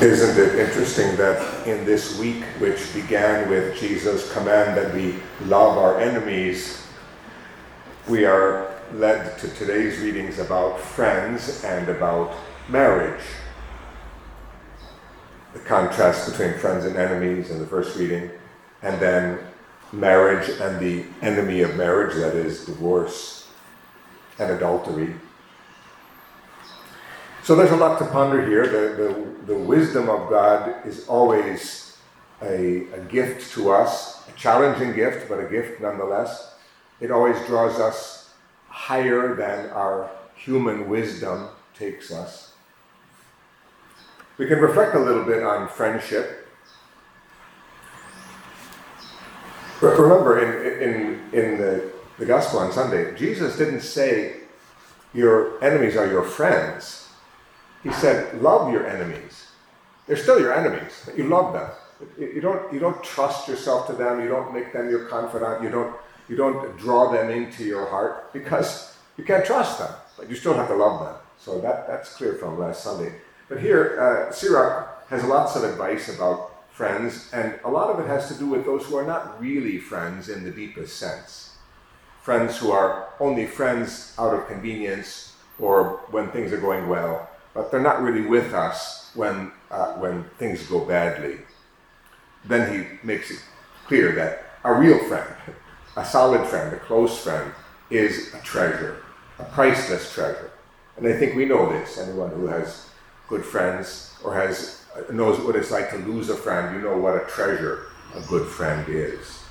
Isn't it interesting that in this week, which began with Jesus' command that we love our enemies, we are led to today's readings about friends and about marriage. The contrast between friends and enemies in the first reading, and then marriage and the enemy of marriage, that is divorce and adultery. So there's a lot to ponder here. The wisdom of God is always a gift to us, a challenging gift, but a gift nonetheless. It always draws us higher than our human wisdom takes us. We can reflect a little bit on friendship. Remember, in the Gospel on Sunday, Jesus didn't say, your enemies are your friends. He said, love your enemies. They're still your enemies, but you love them. You don't trust yourself to them. You don't make them your confidant. You don't draw them into your heart because you can't trust them, but you still have to love them. So that's clear from last Sunday. But here, Sirach has lots of advice about friends, and a lot of it has to do with those who are not really friends in the deepest sense. Friends who are only friends out of convenience or when things are going well, but they're not really with us when things go badly. Then he makes it clear that a real friend, a solid friend, a close friend, is a treasure, a priceless treasure. And I think we know this. Anyone who has good friends or knows what it's like to lose a friend, you know what a treasure a good friend is.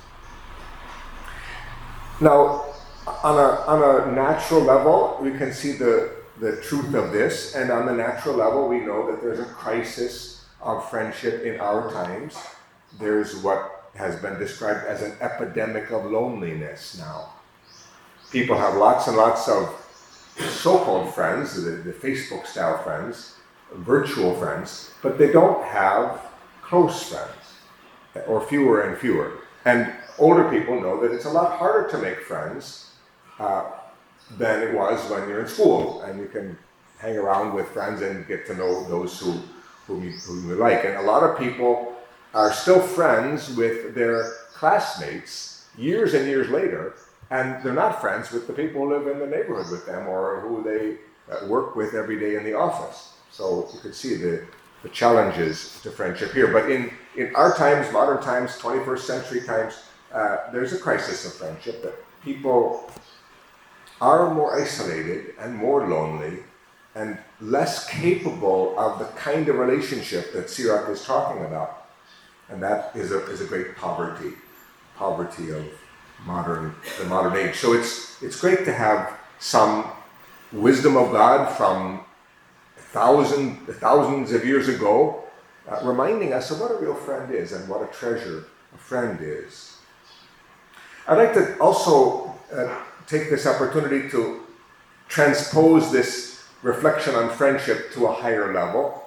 Now, on a natural level, we can see the truth of this, and on the natural level, we know that there's a crisis of friendship in our times. There's what has been described as an epidemic of loneliness now. People have lots and lots of so-called friends, the Facebook-style friends, virtual friends, but they don't have close friends, or fewer and fewer. And older people know that it's a lot harder to make friends than it was when you're in school, and you can hang around with friends and get to know those whom you like. And a lot of people are still friends with their classmates years and years later, and they're not friends with the people who live in the neighborhood with them or who they work with every day in the office. So you can see the challenges to friendship here. But in our times, modern times, 21st century times, there's a crisis of friendship, that people are more isolated and more lonely and less capable of the kind of relationship that Sirach is talking about. And that is a great poverty of the modern age. So it's great to have some wisdom of God from thousands of years ago, reminding us of what a real friend is and what a treasure a friend is. I'd like to also take this opportunity to transpose this reflection on friendship to a higher level.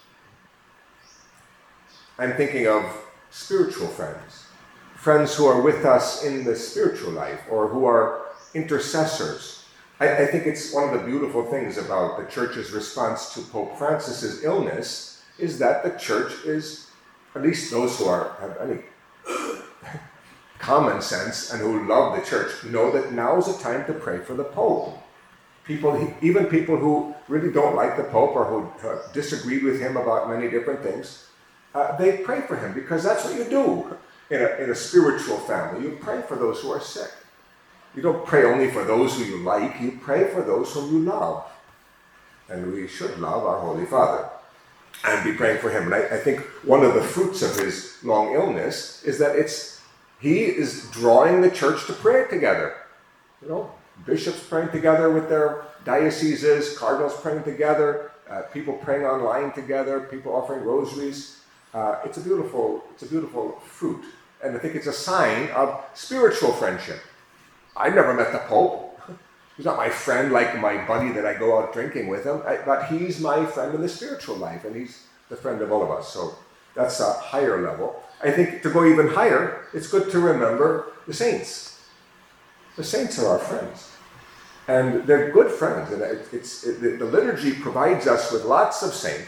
I'm thinking of spiritual friends who are with us in the spiritual life, or who are intercessors. I think it's one of the beautiful things about the Church's response to Pope Francis's illness is that the Church is, at least those who have any common sense and who love the Church, know that now is a time to pray for the Pope. Even people who really don't like the Pope or who disagreed with him about many different things, they pray for him, because that's what you do in a spiritual family. You pray for those who are sick. You don't pray only for those who you like, you pray for those whom you love. And we should love our Holy Father and be praying for him. And I think one of the fruits of his long illness is that he is drawing the Church to pray together. You know, bishops praying together with their dioceses, cardinals praying together, people praying online together, people offering rosaries. It's a beautiful fruit. And I think it's a sign of spiritual friendship. I've never met the Pope. He's not my friend like my buddy that I go out drinking with him, but he's my friend in the spiritual life, and he's the friend of all of us. So that's a higher level. I think to go even higher, it's good to remember the saints. The saints are our friends. And they're good friends. And the liturgy provides us with lots of saints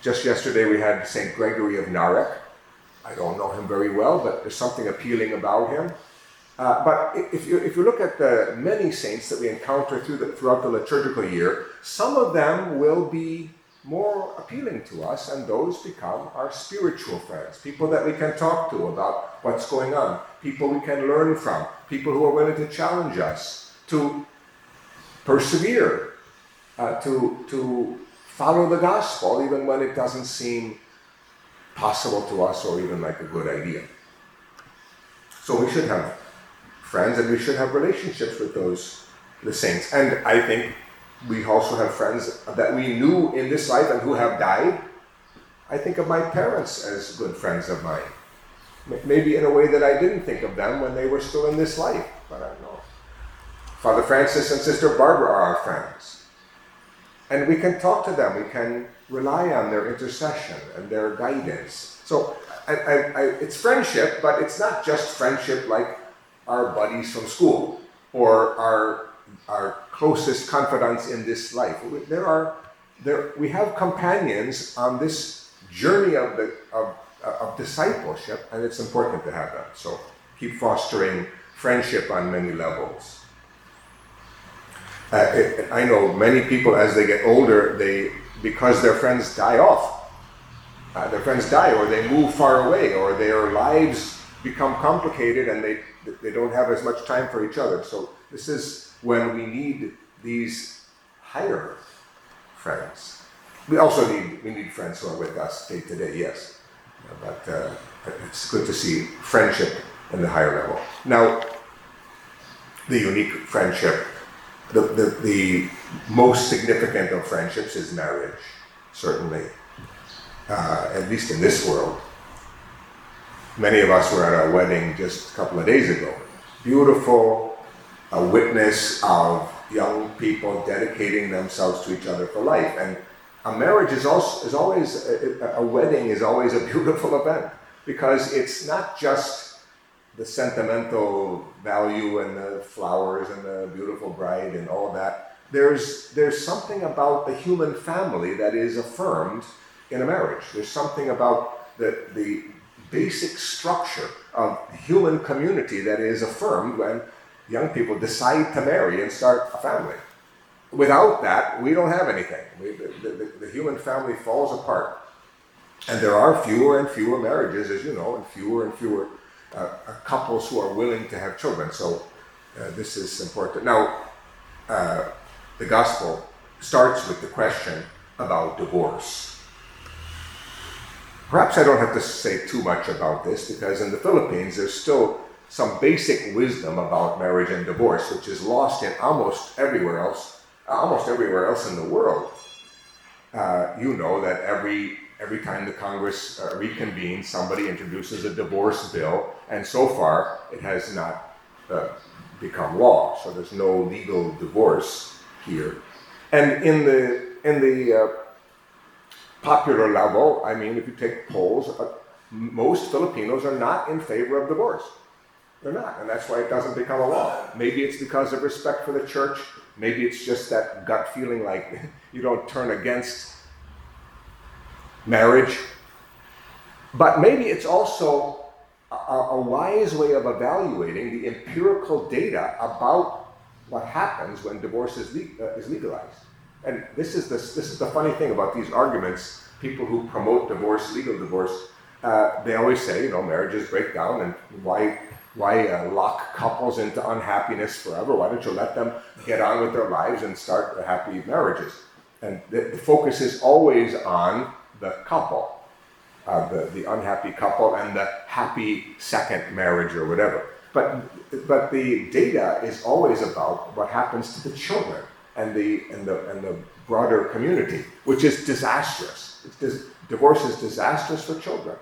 Just yesterday we had St. Gregory of Narek. I don't know him very well, but there's something appealing about him. But if you look at the many saints that we encounter throughout the liturgical year, some of them will be more appealing to us, and those become our spiritual friends, people that we can talk to about what's going on, people we can learn from, people who are willing to challenge us, to persevere, to follow the gospel even when it doesn't seem possible to us or even like a good idea. So we should have friends, and we should have relationships with the saints. And I think we also have friends that we knew in this life and who have died. I think of my parents as good friends of mine. Maybe in a way that I didn't think of them when they were still in this life, but I know. Father Francis and Sister Barbara are our friends. And we can talk to them, we can rely on their intercession and their guidance. So it's friendship, but it's not just friendship like our buddies from school or our closest confidants in this life. We have companions on this journey of discipleship, and it's important to have them. So keep fostering friendship on many levels. I know many people, as they get older, because their friends die off. Their friends die, or they move far away, or their lives become complicated, and they don't have as much time for each other. So this is when we need these higher friends. We also need friends who are with us day to day, yes. But it's good to see friendship in the higher level. Now, the unique friendship, the most significant of friendships is marriage, certainly, at least in this world. Many of us were at a wedding just a couple of days ago. Beautiful, a witness of young people dedicating themselves to each other for life. And a marriage is always, a wedding is always a beautiful event, because it's not just the sentimental value and the flowers and the beautiful bride and all that. There's something about the human family that is affirmed in a marriage. There's something about the basic structure of human community that is affirmed when young people decide to marry and start a family. Without that, we don't have anything. The human family falls apart. And there are fewer and fewer marriages, as you know, and fewer couples who are willing to have children. So this is important. Now, the gospel starts with the question about divorce. Perhaps I don't have to say too much about this, because in the Philippines there's still some basic wisdom about marriage and divorce, which is lost in almost everywhere else in the world. You know that every time the Congress reconvenes, somebody introduces a divorce bill, and so far it has not become law. So there's no legal divorce here. And in the popular level, I mean, if you take polls, most Filipinos are not in favor of divorce. They're not, and that's why it doesn't become a law. Maybe it's because of respect for the church. Maybe it's just that gut feeling like you don't turn against marriage. But maybe it's also a wise way of evaluating the empirical data about what happens when divorce is legalized. And this is the funny thing about these arguments. People who promote divorce, legal divorce, they always say, marriages break down, and why lock couples into unhappiness forever? Why don't you let them get on with their lives and start happy marriages? And the focus is always on the couple, the unhappy couple, and the happy second marriage or whatever. But the data is always about what happens to the children and the broader community, which is disastrous. Divorce is disastrous for children.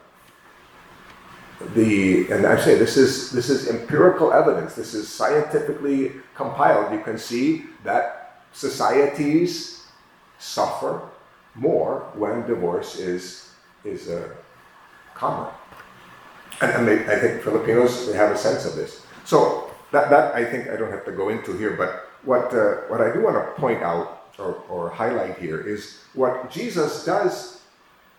And I say this is empirical evidence. This is scientifically compiled. You can see that societies suffer more when divorce is common. And I think Filipinos, they have a sense of this. So that I think I don't have to go into here, but what I do want to point out or highlight here is what Jesus does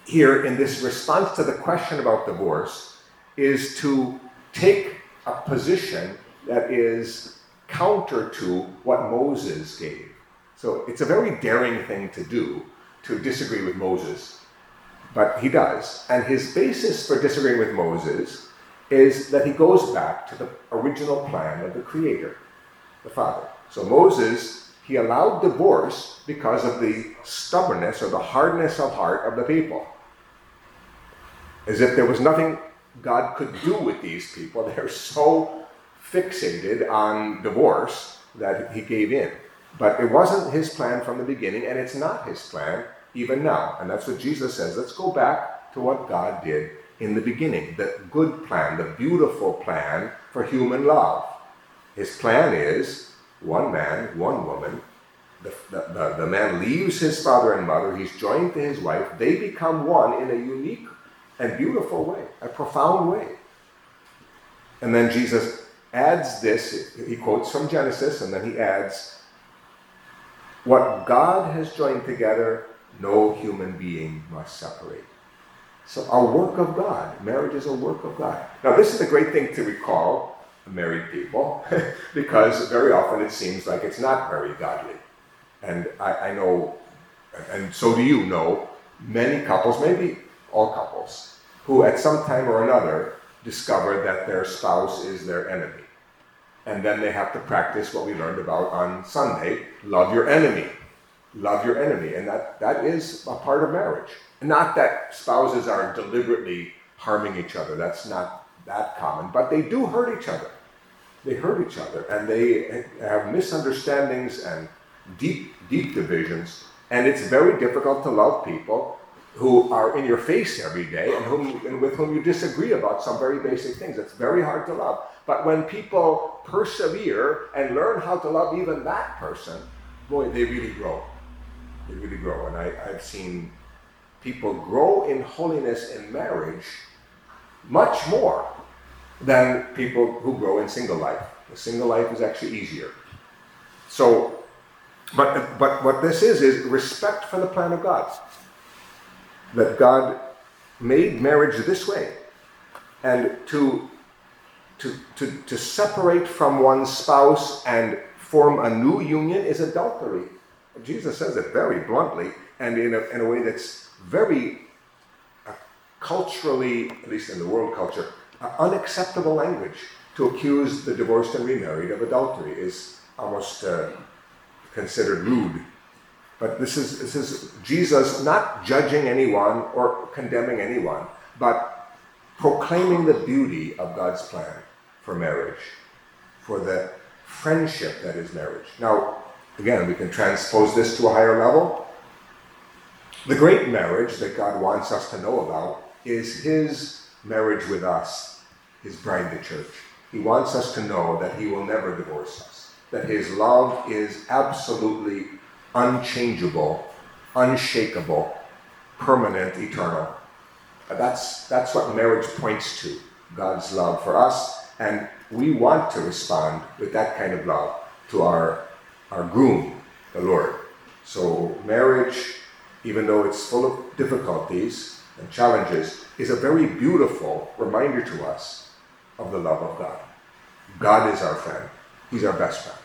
here in this response to the question about divorce is to take a position that is counter to what Moses gave. So it's a very daring thing to do, to disagree with Moses, but he does. And his basis for disagreeing with Moses is that he goes back to the original plan of the Creator, the Father. So Moses, he allowed divorce because of the stubbornness or the hardness of heart of the people. As if there was nothing God could do with these people. They're so fixated on divorce that he gave in. But it wasn't his plan from the beginning, and it's not his plan even now. And that's what Jesus says. Let's go back to what God did in the beginning. The good plan, the beautiful plan for human love. His plan is one man, one woman. The man leaves his father and mother. He's joined to his wife. They become one in a unique and beautiful way, a profound way. And then Jesus adds this. He quotes from Genesis, and then he adds, what God has joined together, no human being must separate. So a work of God. Marriage is a work of God. Now this is a great thing to recall, married people, because very often it seems like it's not very godly. And I know, and so do you know, many couples, maybe all couples, who at some time or another discover that their spouse is their enemy. And then they have to practice what we learned about on Sunday, love your enemy. Love your enemy. And that is a part of marriage. Not that spouses are deliberately harming each other. That's not that common. But they do hurt each other. They hurt each other. And they have misunderstandings and deep divisions. And it's very difficult to love people who are in your face every day and with whom you disagree about some very basic things. It's very hard to love. But when people persevere and learn how to love even that person, boy, they really grow. They really grow. And I've seen people grow in holiness in marriage much more than people who grow in single life. The single life is actually easier. So, but what this is respect for the plan of God. That God made marriage this way. And to separate from one's spouse and form a new union is adultery. Jesus says it very bluntly and in a way that's very culturally, at least in the world culture, unacceptable language. To accuse the divorced and remarried of adultery is almost considered rude. But this is Jesus not judging anyone or condemning anyone, but proclaiming the beauty of God's plan for marriage, for the friendship that is marriage. Now, again, we can transpose this to a higher level. The great marriage that God wants us to know about is his marriage with us, his bride, the church. He wants us to know that he will never divorce us, that his love is absolutely unchangeable, unshakable, permanent, eternal. That's what marriage points to, God's love for us, and we want to respond with that kind of love to our groom, the Lord. So marriage, even though it's full of difficulties and challenges, is a very beautiful reminder to us of the love of God. God is our friend. He's our best friend.